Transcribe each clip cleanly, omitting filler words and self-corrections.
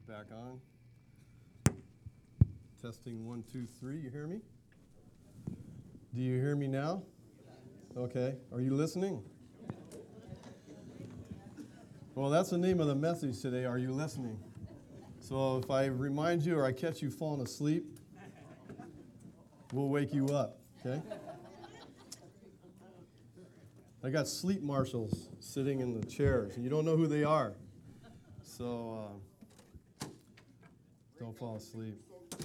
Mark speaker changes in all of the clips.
Speaker 1: Back on. Testing 1, 2, 3. You hear me? Do you hear me now? Okay. Are you listening? Well, that's the name of the message today. Are you listening? So if I remind you or I catch you falling asleep, we'll wake you up. Okay? I got sleep marshals sitting in the chairs, and you don't know who they are. So don't fall asleep.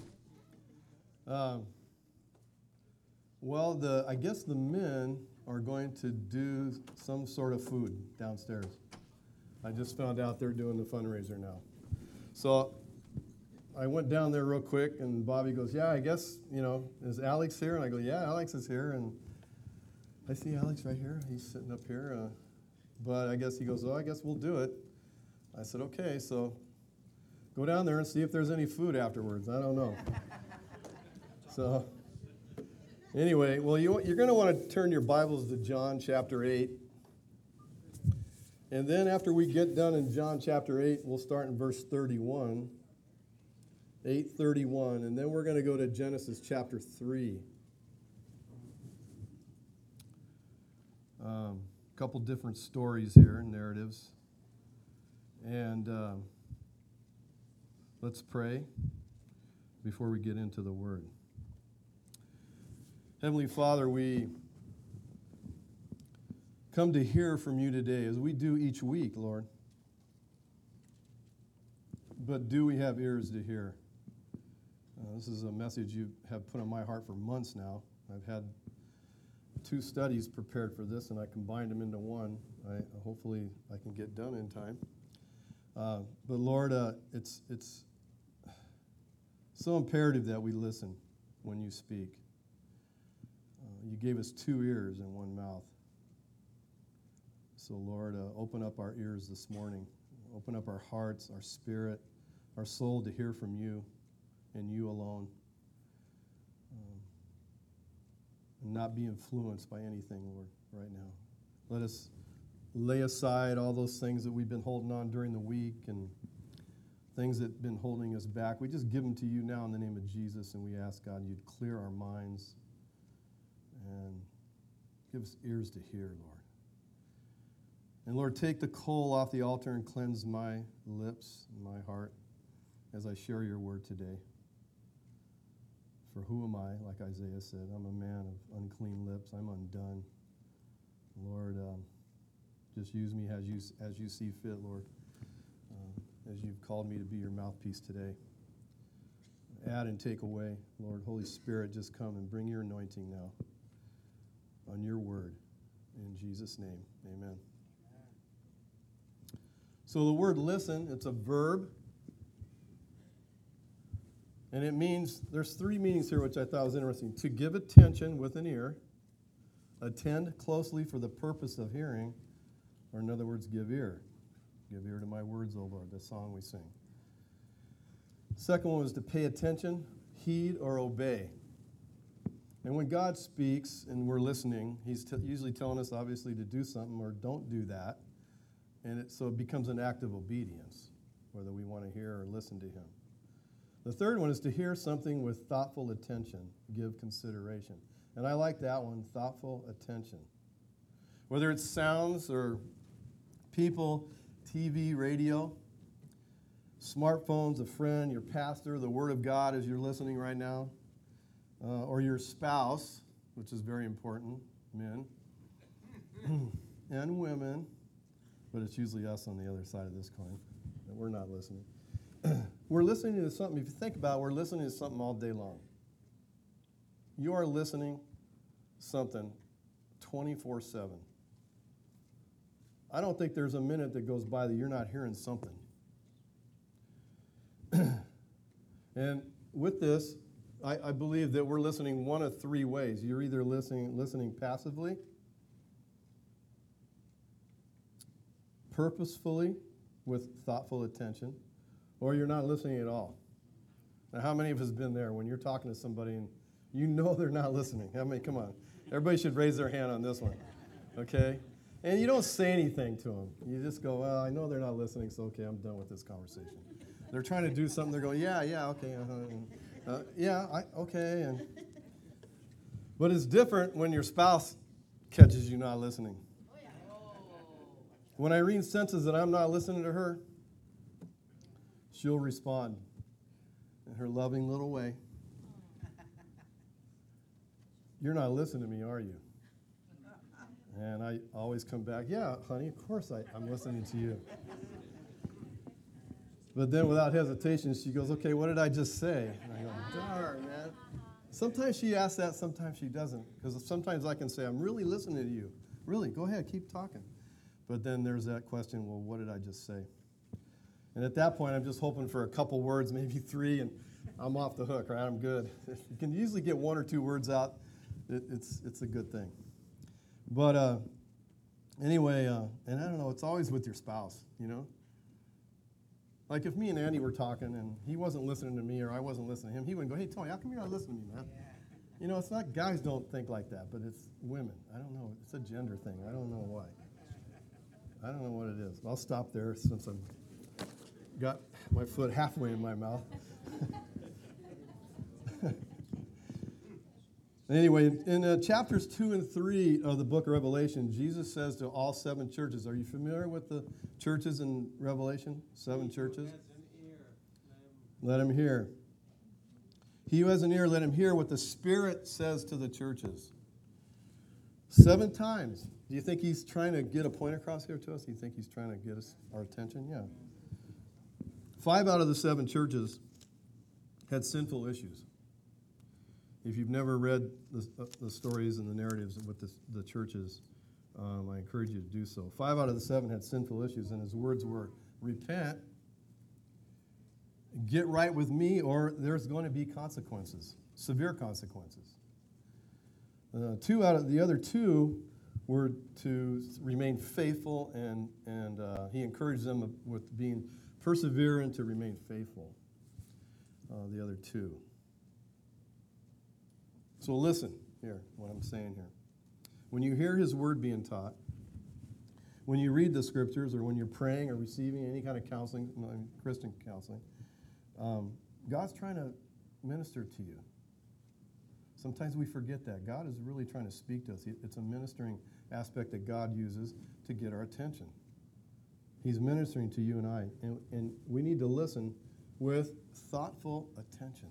Speaker 1: I guess the men are going to do some sort of food downstairs. I just found out they're doing the fundraiser now. So I went down there real quick, and Bobby goes, yeah, I guess, is Alex here? And I go, yeah, Alex is here. And I see Alex right here. He's sitting up here. But I guess he goes, I guess we'll do it. I said, okay, so go down there and see if there's any food afterwards. I don't know. So anyway, well, you're going to want to turn your Bibles to John chapter 8. And then after we get done in John chapter 8, we'll start in verse 31, 8:31, and then we're going to go to Genesis chapter 3. A couple different stories here, narratives. And let's pray before we get into the Word. Heavenly Father, we come to hear from you today, as we do each week, Lord. But do we have ears to hear? This is a message you have put on my heart for months now. I've had 2 studies prepared for this, and I combined them into one. Hopefully I can get done in time. But Lord, it's so imperative that we listen when you speak. You gave us 2 ears and 1 mouth. So Lord, open up our ears this morning. Open up our hearts, our spirit, our soul to hear from you and you alone. And not be influenced by anything, Lord, right now. Let us lay aside all those things that we've been holding on during the week and things that have been holding us back. We just give them to you now in the name of Jesus, and we ask, God, you'd clear our minds and give us ears to hear, Lord. And Lord, take the coal off the altar and cleanse my lips and my heart as I share your word today. For who am I, like Isaiah said? I'm a man of unclean lips. I'm undone. Lord, just use me as you see fit, Lord, as you've called me to be your mouthpiece today. Add and take away, Lord. Holy Spirit, just come and bring your anointing now on your word. In Jesus' name, amen. So the word listen, it's a verb. And it means, there's 3 meanings here which I thought was interesting. To give attention with an ear, attend closely for the purpose of hearing, or in other words, give ear. Give ear to my words, O Lord, the song we sing. Second one was to pay attention, heed, or obey. And when God speaks and we're listening, he's usually telling us, obviously, to do something or don't do that. And so it becomes an act of obedience, whether we want to hear or listen to him. The third one is to hear something with thoughtful attention, give consideration. And I like that one, thoughtful attention. Whether it's sounds or people, TV, radio, smartphones, a friend, your pastor, the Word of God as you're listening right now, or your spouse, which is very important, men and women, but it's usually us on the other side of this coin, that we're not listening. We're listening to something, if you think about it, we're listening to something all day long. You are listening something 24/7. I don't think there's a minute that goes by that you're not hearing something. And with this, I believe that we're listening one of 3 ways. You're either listening passively, purposefully, with thoughtful attention, or you're not listening at all. Now, how many of us have been there when you're talking to somebody and you know they're not listening? How many? Come on. Everybody should raise their hand on this one, okay? And you don't say anything to them. You just go, well, I know they're not listening, so okay, I'm done with this conversation. They're trying to do something. They're going, yeah, okay, okay. But it's different when your spouse catches you not listening. When Irene senses that I'm not listening to her, she'll respond in her loving little way. You're not listening to me, are you? And I always come back, yeah, honey, of course I'm listening to you. But then without hesitation, she goes, okay, what did I just say? And I go, darn, man. Sometimes she asks that, sometimes she doesn't. Because sometimes I can say, I'm really listening to you. Really, go ahead, keep talking. But then there's that question, well, what did I just say? And at that point, I'm just hoping for a couple words, maybe 3, and I'm off the hook, right? I'm good. You can usually get 1 or 2 words out. It's a good thing. But anyway, and I don't know, it's always with your spouse, you know? Like if me and Andy were talking and he wasn't listening to me or I wasn't listening to him, he wouldn't go, hey, Tony, how come you're not listening to me, man? Yeah. You know, it's not guys don't think like that, but it's women. I don't know. It's a gender thing. I don't know why. I don't know what it is. I'll stop there since I've got my foot halfway in my mouth. Anyway, in chapters 2 and 3 of the book of Revelation, Jesus says to all 7 churches, are you familiar with the churches in Revelation? 7 churches? Let him hear. He who has an ear, let him hear what the Spirit says to the churches. 7 times. Do you think he's trying to get a point across here to us? Do you think he's trying to get us our attention? Yeah. 5 out of the 7 churches had sinful issues. If you've never read the stories and the narratives with the churches, I encourage you to do so. 5 out of the 7 had sinful issues, and his words were, repent, get right with me, or there's going to be consequences, severe consequences. 2 out of the other 2 were to remain faithful, and he encouraged them with being perseverant to remain faithful, the other 2. So listen here, what I'm saying here. When you hear his word being taught, when you read the scriptures, or when you're praying or receiving any kind of counseling, Christian counseling, God's trying to minister to you. Sometimes we forget that. God is really trying to speak to us. It's a ministering aspect that God uses to get our attention. He's ministering to you and I, and we need to listen with thoughtful attention.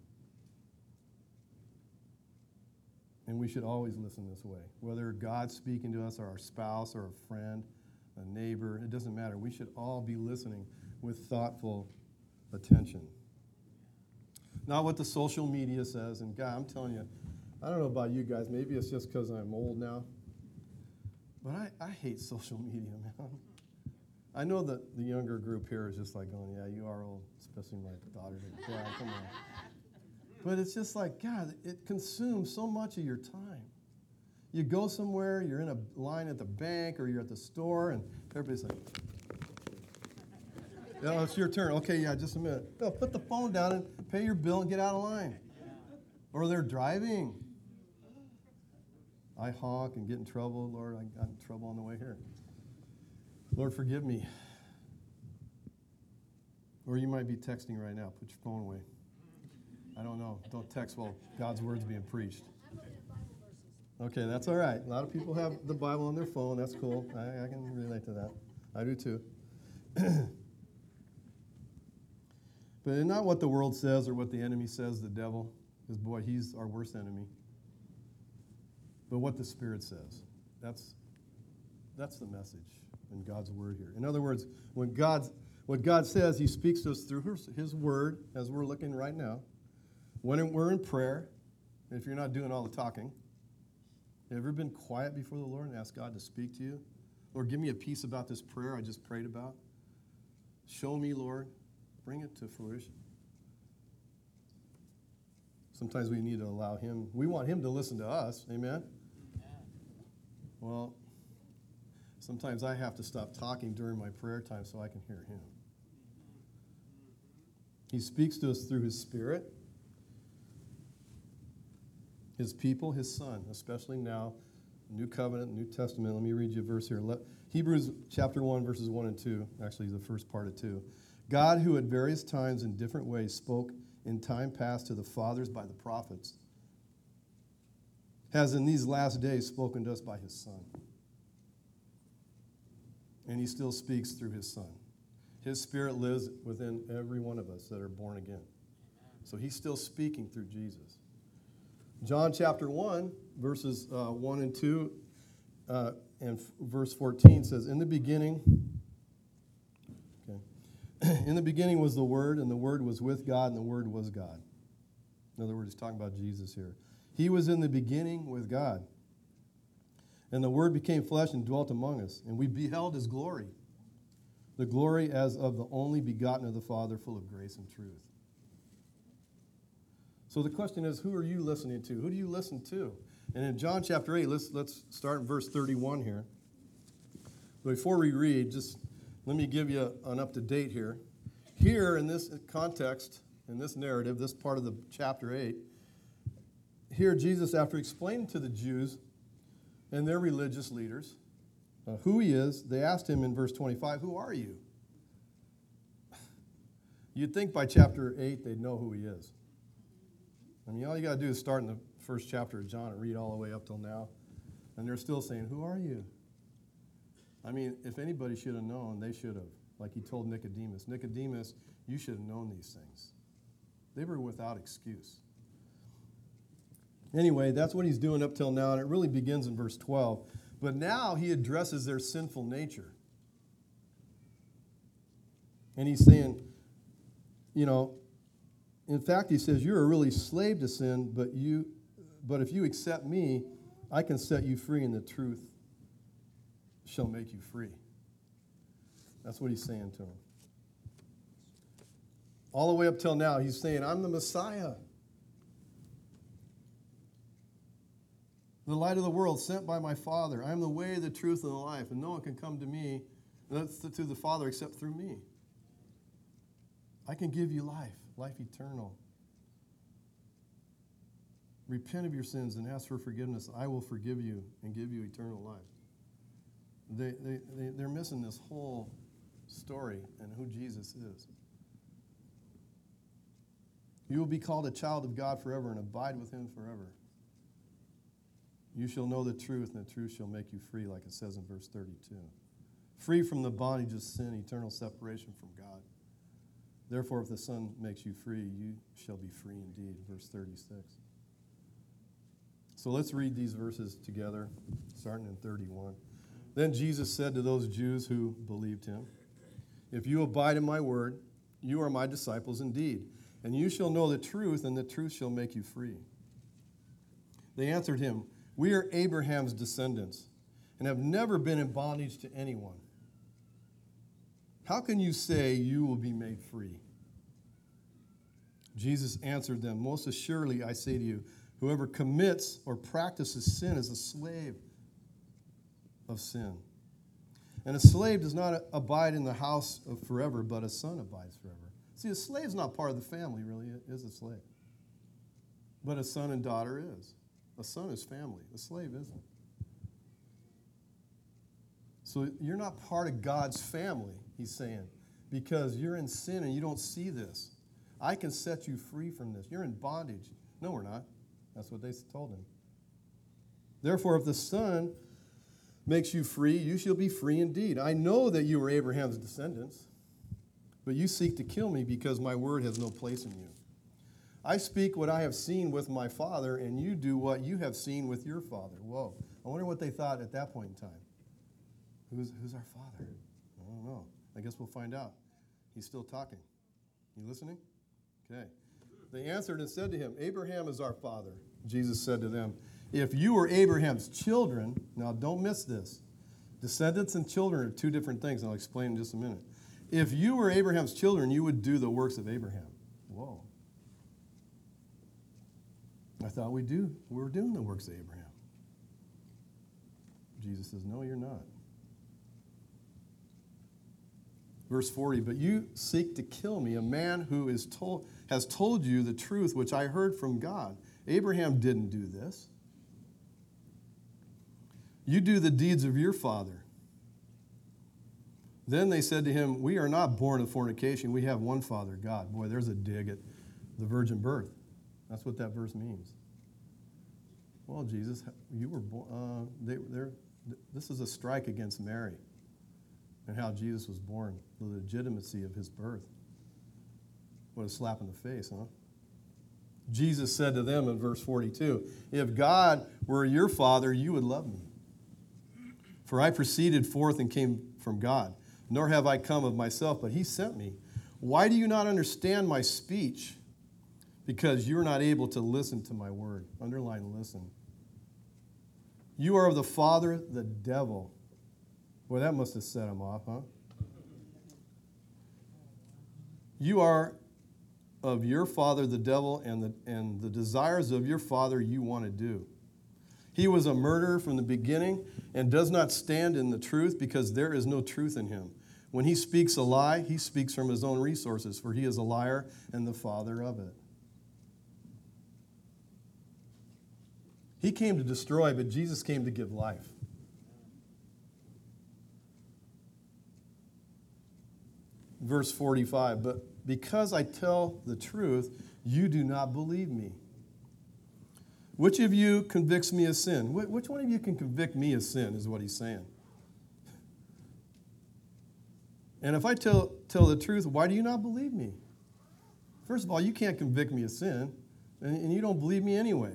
Speaker 1: And we should always listen this way. Whether God's speaking to us, or our spouse, or a friend, a neighbor, it doesn't matter. We should all be listening with thoughtful attention. Not what the social media says. And God, I'm telling you, I don't know about you guys. Maybe it's just because I'm old now. But I hate social media, man. I know that the younger group here is just like going, yeah, you are old, especially my daughter. Yeah, come on. But it's just like, God, it consumes so much of your time. You go somewhere, you're in a line at the bank, or you're at the store, and everybody's like, oh, it's your turn. Okay, yeah, just a minute. No, put the phone down and pay your bill and get out of line. Or they're driving. I honk and get in trouble. Lord, I got in trouble on the way here. Lord, forgive me. Or you might be texting right now. Put your phone away. I don't know. Don't text while God's word's being preached. Okay, that's all right. A lot of people have the Bible on their phone. That's cool. I can relate to that. I do too. But not what the world says or what the enemy says, the devil, because, boy, he's our worst enemy. But what the Spirit says. That's the message in God's word here. In other words, what God says, he speaks to us through his word, as we're looking right now. When we're in prayer, if you're not doing all the talking, have you ever been quiet before the Lord and asked God to speak to you? Lord, give me a peace about this prayer I just prayed about. Show me, Lord. Bring it to fruition. Sometimes we need to allow him. We want him to listen to us. Amen? Well, sometimes I have to stop talking during my prayer time so I can hear him. He speaks to us through his Spirit, his people, his Son, especially now, New Covenant, New Testament. Let me read you a verse here. Hebrews chapter 1, verses 1 and 2, actually the first part of 2. God, who at various times in different ways spoke in time past to the fathers by the prophets, has in these last days spoken to us by his Son. And he still speaks through his Son. His Spirit lives within every one of us that are born again. So he's still speaking through Jesus. John chapter 1, verses 1 and 2, and verse 14 says, in the beginning was the Word, and the Word was with God, and the Word was God. In other words, he's talking about Jesus here. He was in the beginning with God. And the Word became flesh and dwelt among us, and we beheld his glory, the glory as of the only begotten of the Father, full of grace and truth. So the question is, who are you listening to? Who do you listen to? And in John chapter 8, let's start in verse 31 here. Before we read, just let me give you an up-to-date here. Here, in this context, in this narrative, this part of the chapter 8, here Jesus, after explaining to the Jews and their religious leaders who he is, they asked him in verse 25, who are you? You'd think by chapter 8 they'd know who he is. I mean, all you got to do is start in the first chapter of John and read all the way up till now. And they're still saying, who are you? I mean, if anybody should have known, they should have. Like he told Nicodemus, Nicodemus, you should have known these things. They were without excuse. Anyway, that's what he's doing up till now, and it really begins in verse 12. But now he addresses their sinful nature. And he's saying, in fact, he says, you're a really slave to sin, but if you accept me, I can set you free, and the truth shall make you free. That's what he's saying to him. All the way up till now, he's saying, I'm the Messiah, the light of the world, sent by my Father. I am the way, the truth, and the life, and no one can come to me, to the Father, except through me. I can give you life eternal. Repent of your sins and ask for forgiveness. I will forgive you and give you eternal life. They're missing this whole story and who Jesus is. You will be called a child of God forever and abide with him forever. You shall know the truth, and the truth shall make you free, like it says in verse 32. Free from the bondage of sin, eternal separation from God. Therefore, if the Son makes you free, you shall be free indeed. Verse 36. So let's read these verses together, starting in 31. Then Jesus said to those Jews who believed him, if you abide in my word, you are my disciples indeed, and you shall know the truth, and the truth shall make you free. They answered him, we are Abraham's descendants, and have never been in bondage to anyone. How can you say you will be made free? Jesus answered them, most assuredly I say to you, whoever commits or practices sin is a slave of sin. And a slave does not abide in the house of forever, but a son abides forever. See, a slave's not part of the family, really. It is a slave. But a son and daughter is. A son is family. A slave isn't. So you're not part of God's family, he's saying, because you're in sin and you don't see this. I can set you free from this. You're in bondage. No, we're not. That's what they told him. Therefore, if the Son makes you free, you shall be free indeed. I know that you are Abraham's descendants, but you seek to kill me because my word has no place in you. I speak what I have seen with my father, and you do what you have seen with your father. Whoa. I wonder what they thought at that point in time. Who's our father? I don't know. I guess we'll find out. He's still talking. You listening? Okay. They answered and said to him, Abraham is our father. Jesus said to them, if you were Abraham's children, now don't miss this. Descendants and children are two different things, and I'll explain in just a minute. If you were Abraham's children, you would do the works of Abraham. Whoa. I thought we were doing the works of Abraham. Jesus says, no, you're not. Verse 40, but you seek to kill me, a man who has told you the truth which I heard from God. Abraham didn't do this. You do the deeds of your father. Then they said to him, we are not born of fornication. We have one Father, God. Boy, there's a dig at the virgin birth. That's what that verse means. Well, Jesus, you were born. This is a strike against Mary and how Jesus was born, the legitimacy of his birth. What a slap in the face, huh? Jesus said to them in verse 42, if God were your Father, you would love me. For I proceeded forth and came from God, nor have I come of myself, but he sent me. Why do you not understand my speech? Because you're not able to listen to my word. Underline listen. You are of the father, the devil. Boy, that must have set him off, huh? You are of your father, the devil, and the desires of your father you want to do. He was a murderer from the beginning and does not stand in the truth because there is no truth in him. When he speaks a lie, he speaks from his own resources, for he is a liar and the father of it. He came to destroy, but Jesus came to give life. Verse 45, but because I tell the truth, you do not believe me. Which of you convicts me of sin? Which one of you can convict me of sin is what he's saying. And if I tell the truth, why do you not believe me? First of all, you can't convict me of sin, and you don't believe me anyway.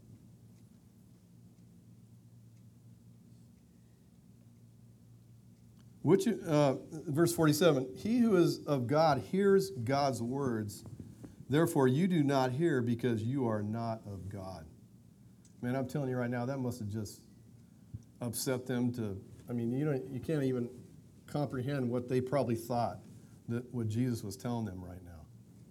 Speaker 1: Verse 47, he who is of God hears God's words. Therefore, you do not hear because you are not of God. Man, I'm telling you right now, that must have just upset them you can't even comprehend what they probably thought that what Jesus was telling them right now.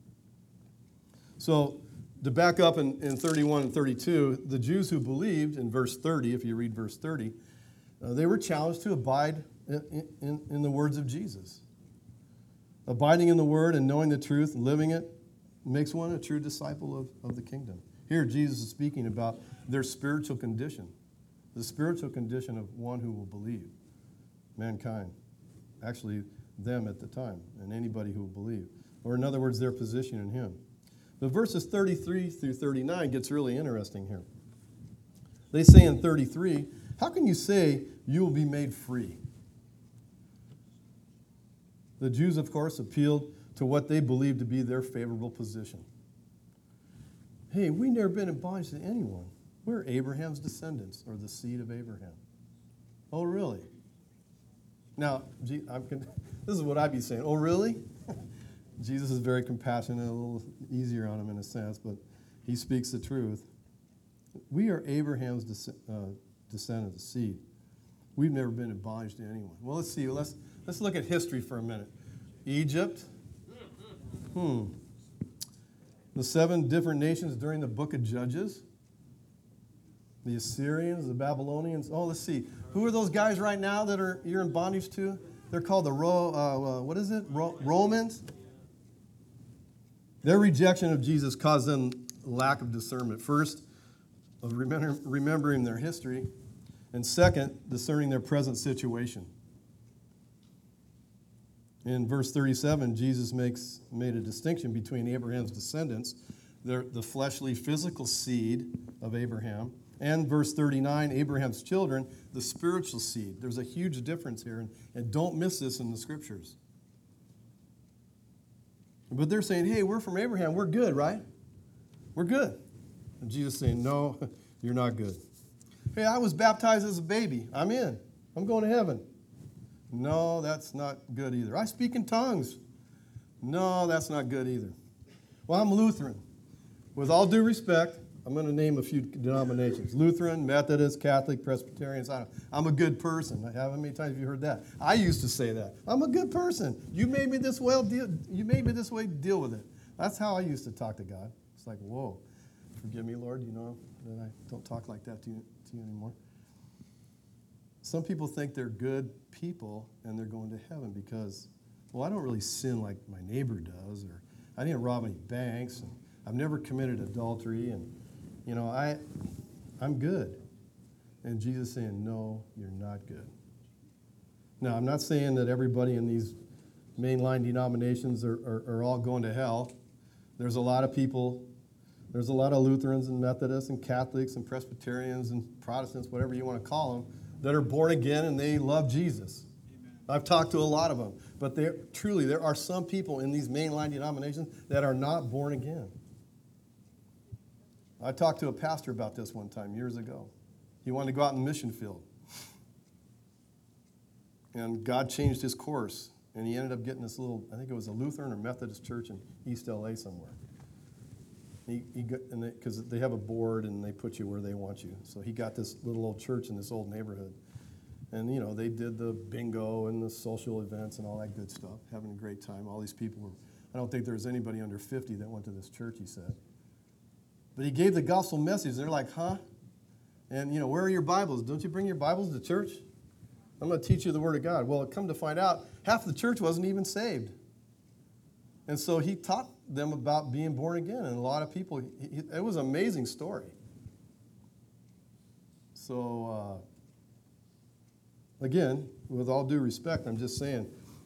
Speaker 1: So, to back up in 31 and 32, the Jews who believed in verse 30, if you read verse 30, they were challenged to abide in the words of Jesus. Abiding in the word and knowing the truth and living it makes one a true disciple of the kingdom. Here, Jesus is speaking about their spiritual condition, the spiritual condition of one who will believe, mankind, actually them at the time, and anybody who will believe. Or in other words, their position in him. But verses 33 through 39 gets really interesting here. They say in 33, how can you say you will be made free? The Jews, of course, appealed to what they believed to be their favorable position. Hey, we've never been in bondage to anyone. We're Abraham's descendants, or the seed of Abraham. Oh, really? Now, this is what I'd be saying. Oh, really? Jesus is very compassionate, a little easier on him in a sense, but he speaks the truth. We are Abraham's descendant, the seed. We've never been in bondage to anyone. Well, let's see. Let's look at history for a minute. Egypt. The 7 different nations during the book of Judges. The Assyrians, the Babylonians. Oh, let's see. Who are those guys right now that you're in bondage to? They're called the Romans. Their rejection of Jesus caused them lack of discernment. First, of remembering their history, and second, discerning their present situation. In verse 37, Jesus made a distinction between Abraham's descendants, the fleshly, physical seed of Abraham, and verse 39, Abraham's children, the spiritual seed. There's a huge difference here, and don't miss this in the scriptures. But they're saying, hey, we're from Abraham. We're good, right? We're good. And Jesus saying, no, you're not good. Hey, I was baptized as a baby. I'm in. I'm going to heaven. No, that's not good either. I speak in tongues. No, that's not good either. Well, I'm Lutheran. With all due respect, I'm going to name a few denominations. Lutheran, Methodist, Catholic, Presbyterians. I'm a good person. How many times have you heard that? I used to say that. I'm a good person. You made me this way, deal with it. That's how I used to talk to God. It's like, whoa, forgive me, Lord, that I don't talk like that to you anymore. Some people think they're good people and they're going to heaven because, well, I don't really sin like my neighbor does, or I didn't rob any banks, and I've never committed adultery, and, I'm good. And Jesus saying, no, you're not good. Now, I'm not saying that everybody in these mainline denominations are all going to hell. There's a lot of people, there's a lot of Lutherans and Methodists and Catholics and Presbyterians and Protestants, whatever you want to call them, that are born again and they love Jesus. Amen. I've talked to a lot of them. But there are some people in these mainline denominations that are not born again. I talked to a pastor about this one time years ago. He wanted to go out in the mission field. And God changed his course. And he ended up getting this little, I think it was a Lutheran or Methodist church in East LA somewhere. Because they have a board and they put you where they want you. So he got this little old church in this old neighborhood. And, you know, they did the bingo and the social events and all that good stuff, having a great time. All these people were, I don't think there was anybody under 50 that went to this church, he said. But he gave the gospel message. They're like, huh? And, you know, where are your Bibles? Don't you bring your Bibles to church? I'm going to teach you the Word of God. Well, come to find out, half the church wasn't even saved. And so he taught them about being born again. And a lot of people, it was an amazing story. So, again, with all due respect, I'm just saying,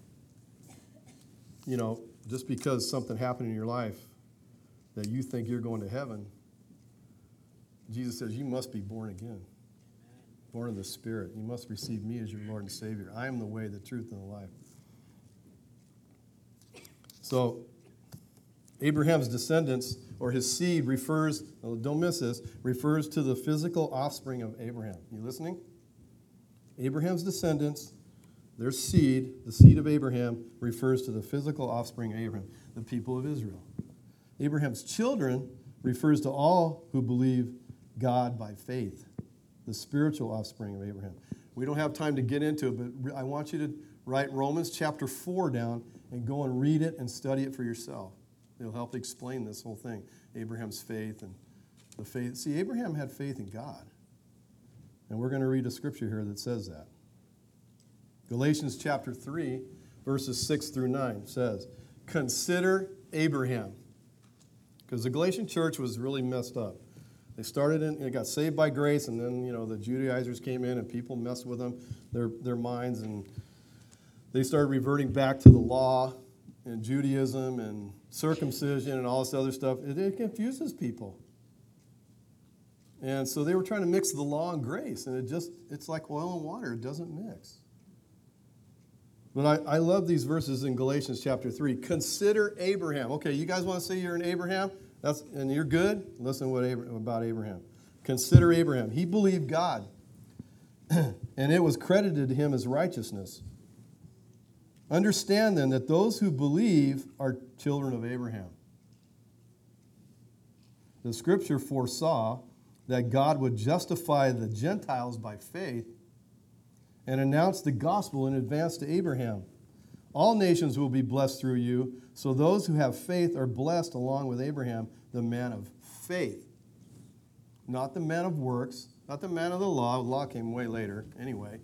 Speaker 1: you know, just because something happened in your life that you think you're going to heaven, Jesus says you must be born again. Born of the Spirit. You must receive me as your Lord and Savior. I am the way, the truth, and the life. So, Abraham's descendants, or his seed, refers, don't miss this, refers to the physical offspring of Abraham. You listening? Abraham's descendants, their seed, the seed of Abraham, refers to the physical offspring of Abraham, the people of Israel. Abraham's children refers to all who believe God by faith, the spiritual offspring of Abraham. We don't have time to get into it, but I want you to write Romans chapter 4 down and go and read it and study it for yourself. It'll help explain this whole thing, Abraham's faith and the faith. See, Abraham had faith in God. And we're going to read a scripture here that says that. Galatians chapter 3, verses 6 through 9 says, consider Abraham. Because the Galatian church was really messed up. They got saved by grace, and then, you know, the Judaizers came in and people messed with them, their minds, and they started reverting back to the law and Judaism and circumcision and all this other stuff. It confuses people. And so they were trying to mix the law and grace, and it's like oil and water. It doesn't mix. But I love these verses in Galatians chapter 3. Consider Abraham. Okay, you guys want to say you're an Abraham? And you're good? Listen about Abraham. Consider Abraham. He believed God, and it was credited to him as righteousness. Understand then that those who believe are children of Abraham. The scripture foresaw that God would justify the Gentiles by faith and announce the gospel in advance to Abraham. All nations will be blessed through you, so those who have faith are blessed along with Abraham, the man of faith. Not the man of works, not the man of the law. The law came way later anyway.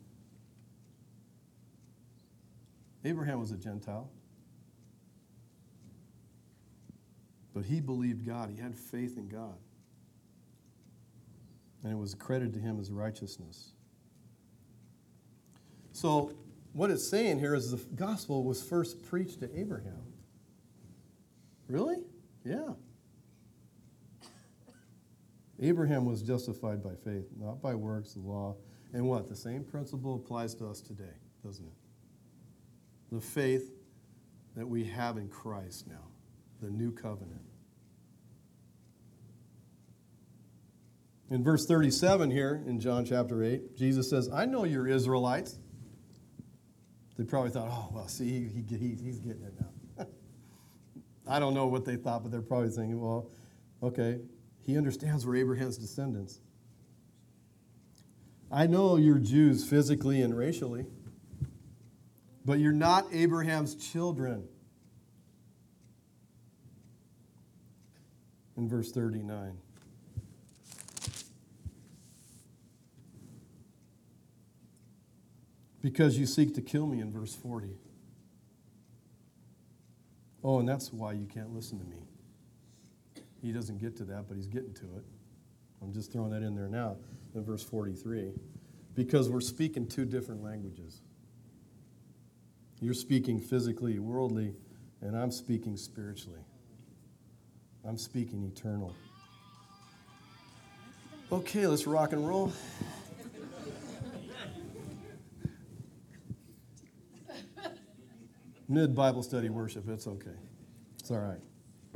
Speaker 1: Abraham was a Gentile. But he believed God. He had faith in God. And it was credited to him as righteousness. So, what it's saying here is the gospel was first preached to Abraham. Really? Yeah. Abraham was justified by faith, not by works, the law. And what? The same principle applies to us today, doesn't it? The faith that we have in Christ now, the new covenant. In verse 37 here in John chapter 8, Jesus says, I know you're Israelites. They probably thought, oh, well, see, he's getting it now. I don't know what they thought, but they're probably thinking, well, okay, he understands we're Abraham's descendants. I know you're Jews physically and racially, but you're not Abraham's children. In verse 39. Because you seek to kill me in verse 40. Oh, and that's why you can't listen to me. He doesn't get to that, but he's getting to it. I'm just throwing that in there now in verse 43. Because we're speaking two different languages. You're speaking physically, worldly, and I'm speaking spiritually. I'm speaking eternal. Okay, let's rock and roll. Mid-Bible study worship, it's okay. It's all right.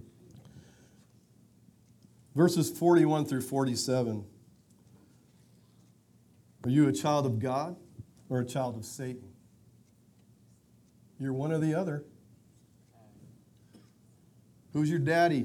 Speaker 1: Verses 41 through 47. Are you a child of God or a child of Satan? You're one or the other. Who's your daddy?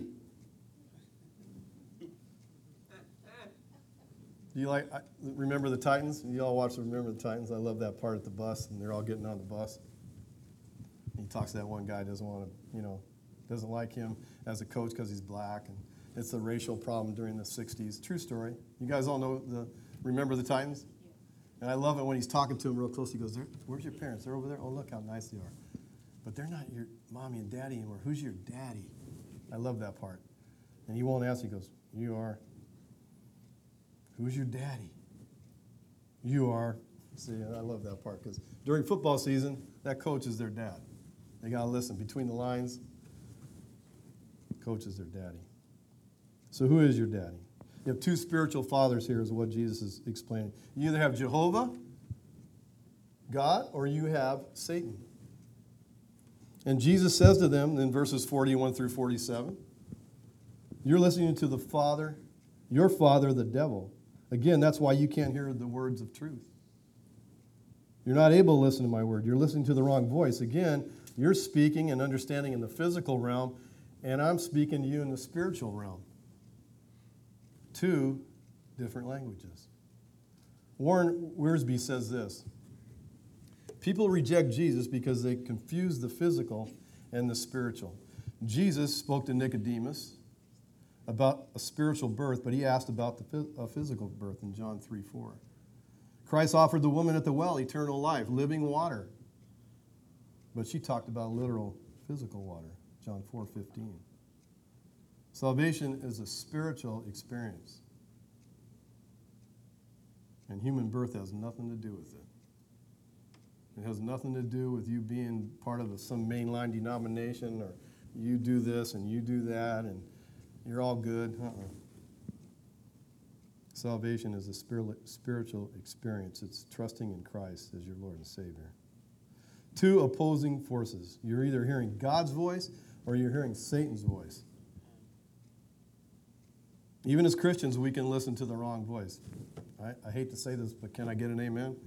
Speaker 1: Do you Remember the Titans? You all watch Remember the Titans? I love that part at the bus, and they're all getting on the bus. He talks to that one guy, doesn't like him as a coach because he's black, and it's a racial problem during the 60s. True story. You guys all know Remember the Titans? And I love it when he's talking to him real close. He goes, where's your parents? They're over there? Oh, look how nice they are. But they're not your mommy and daddy anymore. Who's your daddy? I love that part. And he won't answer. He goes, you are. Who's your daddy? You are. See, I love that part because during football season, that coach is their dad. They got to listen. Between the lines, coach is their daddy. So who is your daddy? You have two spiritual fathers here is what Jesus is explaining. You either have Jehovah, God, or you have Satan. And Jesus says to them in verses 41 through 47, you're listening to the father, your father, the devil. Again, that's why you can't hear the words of truth. You're not able to listen to my word. You're listening to the wrong voice. Again, you're speaking and understanding in the physical realm, and I'm speaking to you in the spiritual realm. Two different languages. Warren Wiersbe says this. People reject Jesus because they confuse the physical and the spiritual. Jesus spoke to Nicodemus about a spiritual birth, but he asked about a physical birth in John 3:4. Christ offered the woman at the well eternal life, living water. But she talked about literal physical water, John 4:15. Salvation is a spiritual experience. And human birth has nothing to do with it. It has nothing to do with you being part of some mainline denomination or you do this and you do that and you're all good. Salvation is a spiritual experience. It's trusting in Christ as your Lord and Savior. Two opposing forces. You're either hearing God's voice or you're hearing Satan's voice. Even as Christians, we can listen to the wrong voice. I hate to say this, but can I get an amen?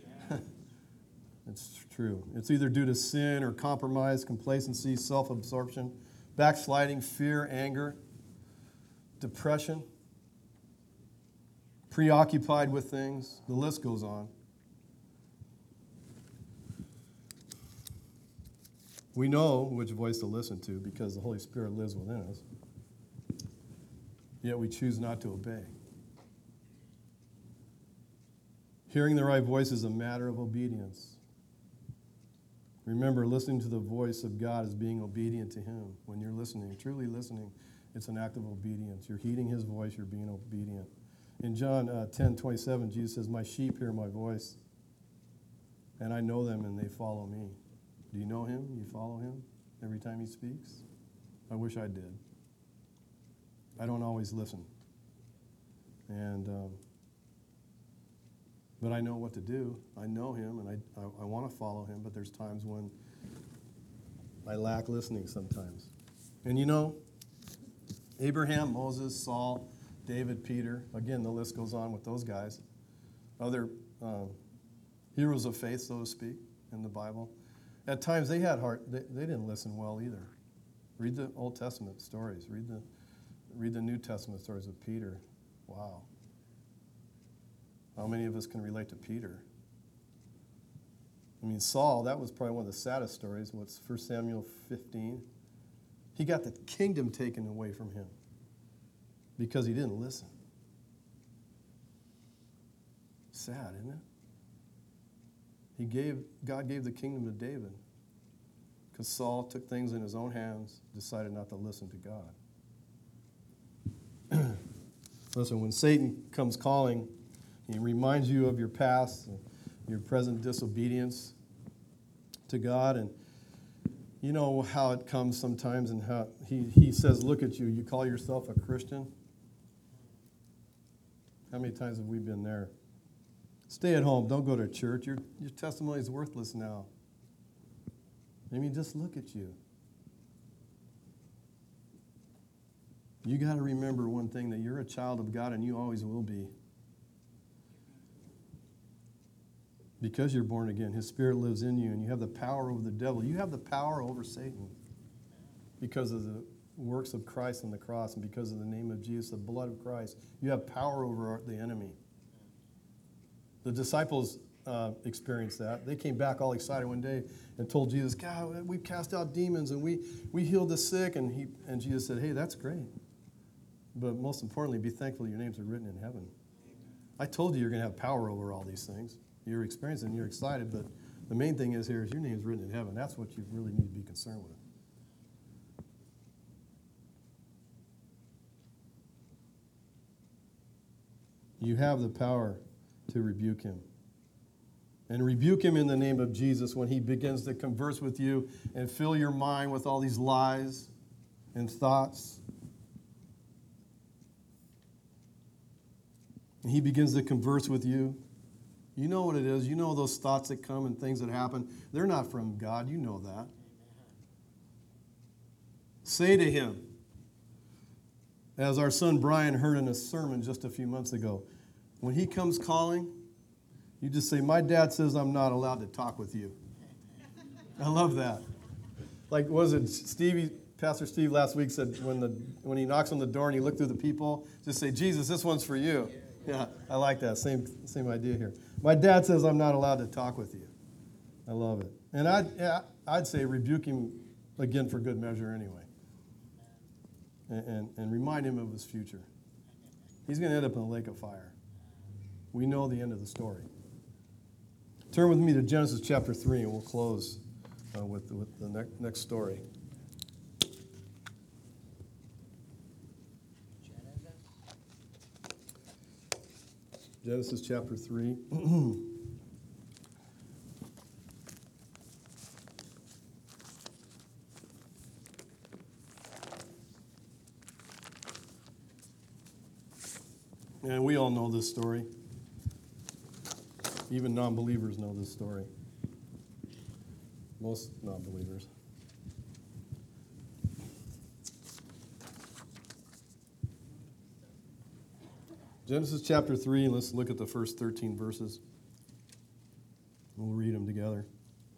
Speaker 1: It's true. It's either due to sin or compromise, complacency, self-absorption, backsliding, fear, anger, depression, preoccupied with things. The list goes on. We know which voice to listen to because the Holy Spirit lives within us. Yet we choose not to obey. Hearing the right voice is a matter of obedience. Remember, listening to the voice of God is being obedient to Him. When you're listening, truly listening, it's an act of obedience. You're heeding His voice, you're being obedient. In John 10:27, Jesus says, my sheep hear my voice, and I know them and they follow me. Do you know Him? You follow Him every time He speaks? I wish I did. I don't always listen. But I know what to do. I know Him, and I want to follow Him, but there's times when I lack listening sometimes. And you know, Abraham, Moses, Saul, David, Peter, again, the list goes on with those guys. Other heroes of faith, so to speak, in the Bible. At times they had heart. They didn't listen well either. Read the Old Testament stories. Read the New Testament stories of Peter. Wow. How many of us can relate to Peter? I mean, Saul, that was probably one of the saddest stories. What's 1 Samuel 15? He got the kingdom taken away from him because he didn't listen. Sad, isn't it? God gave the kingdom to David because Saul took things in his own hands, decided not to listen to God. Listen, when Satan comes calling, he reminds you of your past, your present disobedience. to God. And you know how it comes sometimes, and how he says, look at you, you call yourself a Christian? How many times have we been there? Stay at home, don't go to church. Your testimony is worthless now. I mean, just look at you. You got to remember one thing, that you're a child of God, and you always will be. Because you're born again, His Spirit lives in you, and you have the power over the devil. You have the power over Satan because of the works of Christ on the cross, and because of the name of Jesus, the blood of Christ. You have power over the enemy. The disciples experienced that. They came back all excited one day and told Jesus, God, we cast out demons and we healed the sick. And Jesus said, hey, that's great. But most importantly, be thankful your names are written in heaven. I told you you're going to have power over all these things. You're experiencing, you're excited, but the main thing is here is your name's written in heaven. That's what you really need to be concerned with. You have the power to rebuke him. And rebuke him in the name of Jesus when he begins to converse with you and fill your mind with all these lies and thoughts. And he begins to converse with you. You know what it is. You know those thoughts that come and things that happen. They're not from God. You know that. Say to him, as our son Brian heard in a sermon just a few months ago, when he comes calling, you just say, my dad says I'm not allowed to talk with you. I love that. Like, was it Pastor Steve last week said when he knocks on the door and you look through the people, just say, Jesus, this one's for you. Yeah, I like that. Same idea here. My dad says I'm not allowed to talk with you. I love it. And I'd say rebuke him again for good measure anyway. And remind him of his future. He's going to end up in a lake of fire. We know the end of the story. Turn with me to Genesis chapter 3, and we'll close with the next story. Genesis chapter 3. And we all know this story. Even non-believers know this story. Most non-believers. Genesis chapter 3, let's look at the first 13 verses. We'll read them together.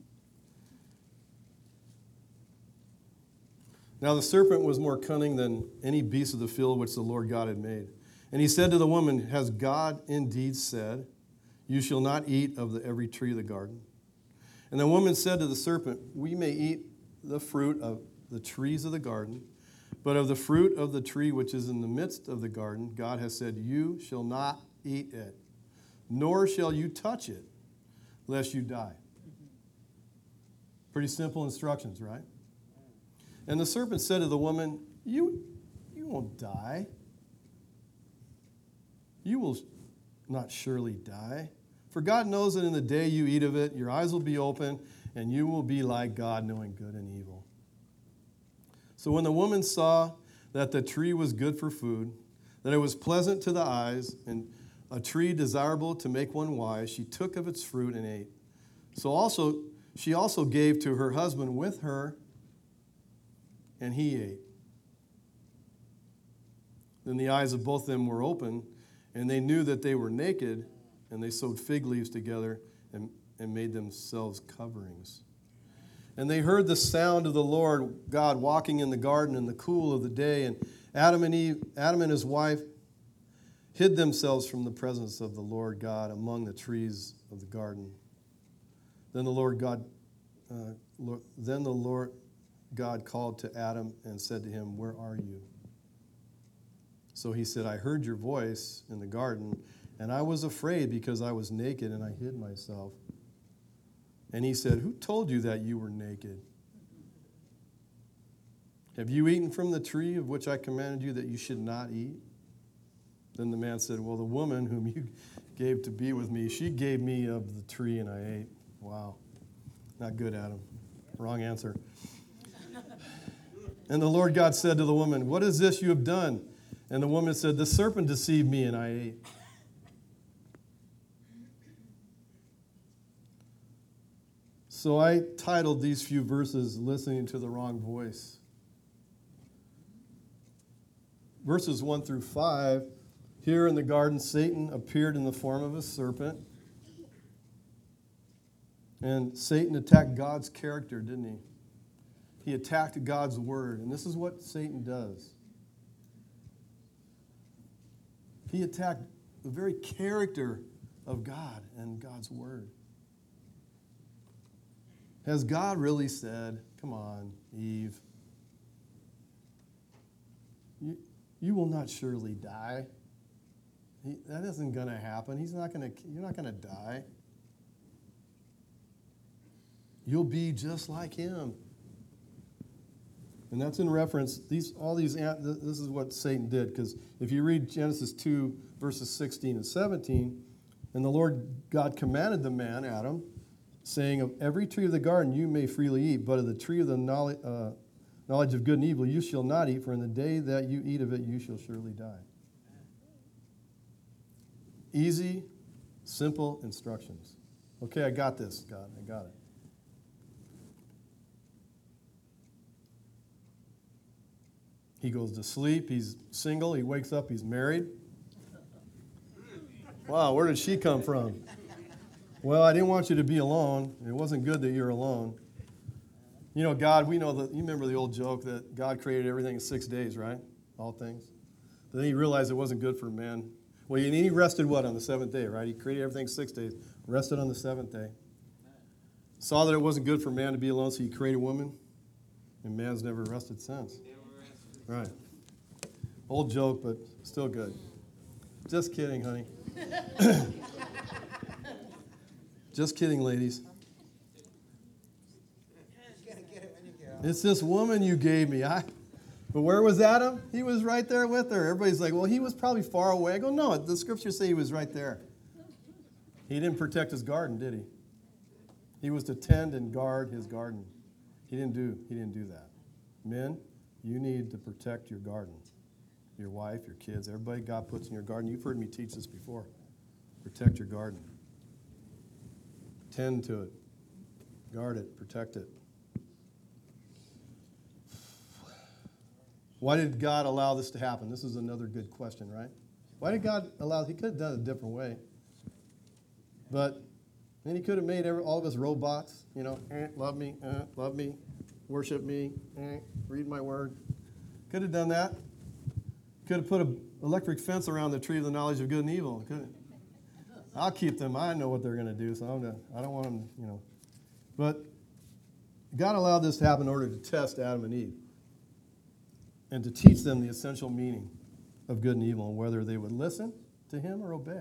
Speaker 1: Now the serpent was more cunning than any beast of the field which the Lord God had made. And he said to the woman, has God indeed said, you shall not eat of every tree of the garden? And the woman said to the serpent, we may eat the fruit of the trees of the garden, but of the fruit of the tree which is in the midst of the garden, God has said, you shall not eat it, nor shall you touch it, lest you die. Pretty simple instructions, right? And the serpent said to the woman, you won't die. You will not surely die. For God knows that in the day you eat of it, your eyes will be open, and you will be like God, knowing good and evil. So when the woman saw that the tree was good for food, that it was pleasant to the eyes, and a tree desirable to make one wise, she took of its fruit and ate. She also gave to her husband with her, and he ate. Then the eyes of both of them were open, and they knew that they were naked, and they sewed fig leaves together and made themselves coverings. And they heard the sound of the Lord God walking in the garden in the cool of the day, and Adam and his wife hid themselves from the presence of the Lord God among the trees of the garden. Then the Lord God called to Adam and said to him, where are you? So he said, I heard your voice in the garden, and I was afraid because I was naked and I hid myself. And he said, who told you that you were naked? Have you eaten from the tree of which I commanded you that you should not eat? Then the man said, well, the woman whom you gave to be with me, she gave me of the tree and I ate. Wow. Not good, Adam. Wrong answer. And the Lord God said to the woman, what is this you have done? And the woman said, the serpent deceived me and I ate. So I titled these few verses, Listening to the Wrong Voice. Verses 1 through 5, here in the garden, Satan appeared in the form of a serpent. And Satan attacked God's character, didn't he? He attacked God's word. And this is what Satan does. He attacked the very character of God and God's word. Has God really said, come on, Eve, you will not surely die? That isn't going to happen. You're not going to die. You'll be just like him. And that's in reference, this is what Satan did. Because if you read Genesis 2, verses 16 and 17, and the Lord God commanded the man, Adam, saying, of every tree of the garden you may freely eat, but of the tree of the knowledge of good and evil you shall not eat, for in the day that you eat of it you shall surely die. Easy, simple instructions. Okay, I got this, God, I got it. He goes to sleep, he's single, he wakes up, he's married. Wow, where did she come from? Well, I didn't want you to be alone. It wasn't good that you're alone. You know, God, we know that, you remember the old joke that God created everything in 6 days, right? All things. But then he realized it wasn't good for man. Well, he rested what, on the seventh day, right? He created everything 6 days, rested on the seventh day. Saw that it wasn't good for man to be alone, so he created woman, and man's never rested since. Right. Old joke, but still good. Just kidding, honey. Just kidding, ladies. It's this woman you gave me. But where was Adam? He was right there with her. Everybody's like, well, he was probably far away. I go, no, the scriptures say he was right there. He didn't protect his garden, did he? He was to tend and guard his garden. He didn't do that. Men, you need to protect your garden. Your wife, your kids, everybody God puts in your garden. You've heard me teach this before. Protect your garden. Tend to it. Guard it. Protect it. Why did God allow this to happen? This is another good question, right? Why did God allow? He could have done it a different way. But then he could have made all of us robots, love me, worship me, read my word. Could have done that. Could have put an electric fence around the tree of the knowledge of good and evil. I'll keep them. I know what they're going to do, so I don't want them, But God allowed this to happen in order to test Adam and Eve and to teach them the essential meaning of good and evil and whether they would listen to him or obey.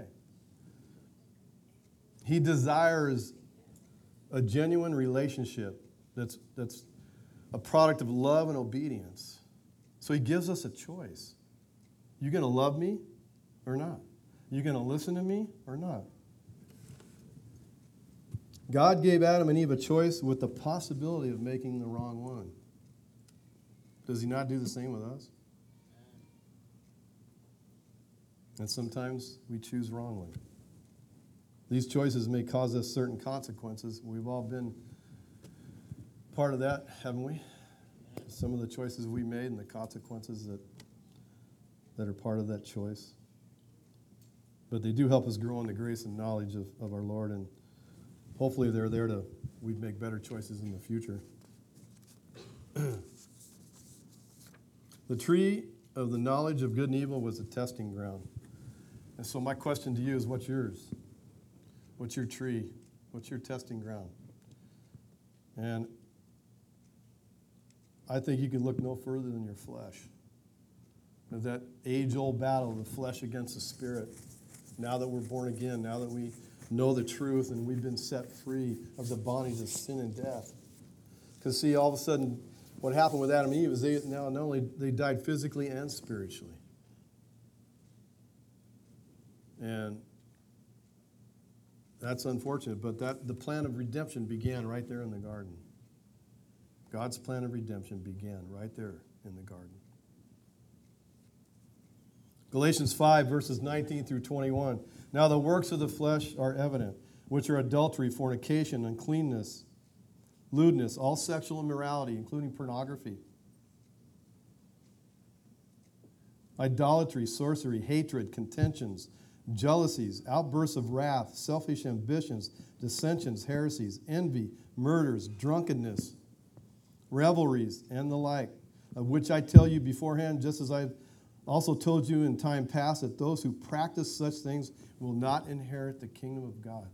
Speaker 1: He desires a genuine relationship that's a product of love and obedience. So he gives us a choice. You going to love me or not? You going to listen to me or not? God gave Adam and Eve a choice with the possibility of making the wrong one. Does he not do the same with us? And sometimes we choose wrongly. These choices may cause us certain consequences. We've all been part of that, haven't we? Some of the choices we made and the consequences that are part of that choice. But they do help us grow in the grace and knowledge of our Lord, and hopefully they're there we'd make better choices in the future. The tree of the knowledge of good and evil was a testing ground. And so my question to you is, what's yours? What's your tree? What's your testing ground? And I think you can look no further than your flesh. That age-old battle of the flesh against the spirit. Now that we're born again, now that we know the truth and we've been set free of the bondage of sin and death. Because see, all of a sudden, what happened with Adam and Eve is they now not only they died physically and spiritually. And That's unfortunate, but the plan of redemption began right there in the garden. God's plan of redemption began right there in the garden. Galatians 5, verses 19 through 21. Now the works of the flesh are evident, which are adultery, fornication, uncleanness, lewdness, all sexual immorality, including pornography, idolatry, sorcery, hatred, contentions, jealousies, outbursts of wrath, selfish ambitions, dissensions, heresies, envy, murders, drunkenness, revelries, and the like, of which I tell you beforehand, just as I also told you in time past, that those who practice such things will not inherit the kingdom of God.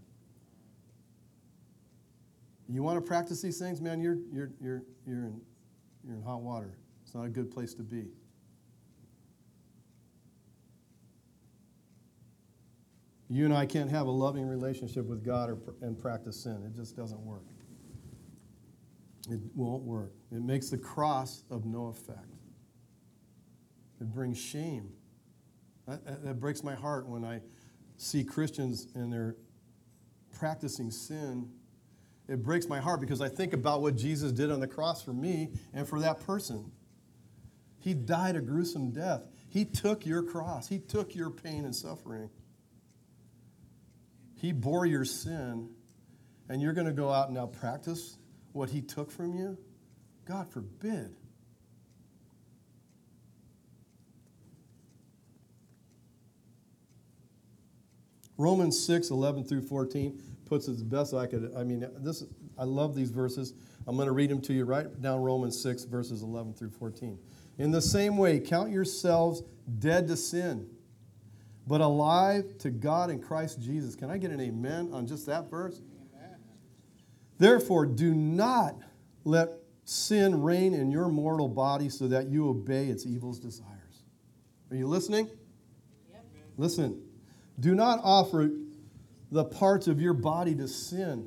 Speaker 1: You want to practice these things, man? You're in hot water. It's not a good place to be. You and I can't have a loving relationship with God and practice sin. It just doesn't work. It won't work. It makes the cross of no effect. It brings shame. That breaks my heart when I see Christians and they're practicing sin. It breaks my heart because I think about what Jesus did on the cross for me and for that person. He died a gruesome death. He took your cross. He took your pain and suffering. He bore your sin, and you're going to go out and now practice what he took from you? God forbid. Romans 6, 11 through 14 puts it as best I could. I love these verses. I'm going to read them to you. Write down Romans 6, verses 11 through 14. In the same way, count yourselves dead to sin, but alive to God in Christ Jesus. Can I get an amen on just that verse? Amen. Therefore, do not let sin reign in your mortal body so that you obey its evil desires. Are you listening? Yep. Listen. Do not offer the parts of your body to sin